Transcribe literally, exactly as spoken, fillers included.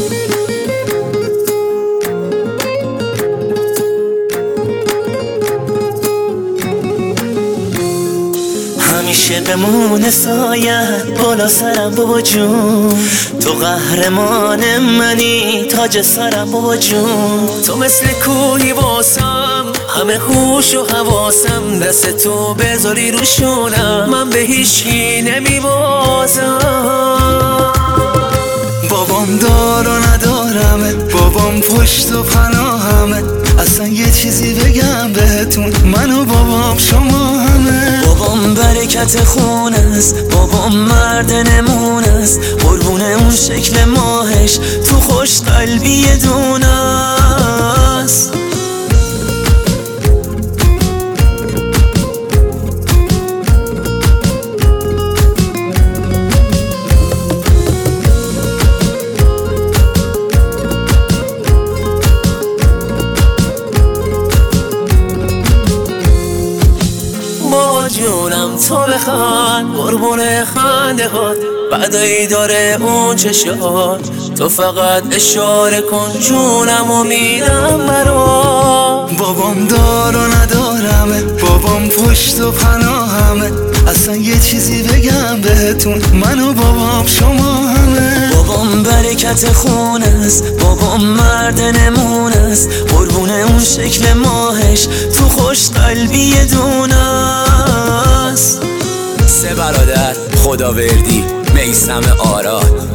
همیشه بمونه سایت بالا سرم بابا جون، تو قهرمان منی تاج سرم بابا جون. تو مثل کوهی واسم، همه هوش و حواسم دست تو بذاری روشونم، من به هیچکی نمیبازم. بابام دار و ندارمه، بابام پشت و پناهمه، اصلا یه چیزی بگم بهتون، من و بابام شما همه. بابام برکت خون است، بابام مرد نمون است، قربون اون شکل ماهش تو خوش قلبی دونه است. جونم تو بخوان قربون خنده هات، بعدایی داره اون چشات، تو فقط اشاره کن جونم و میرم برا. بابام دار و ندارمه، بابام پشت و پناهمه، اصلا یه چیزی بگم بهتون، من و بابام شما همه. بابام برکت خون است، بابام مرد نمون است، قربون اون شکل ماهش تو خوش قلبی دونه است. سه برادر خداوردی میثم آراد،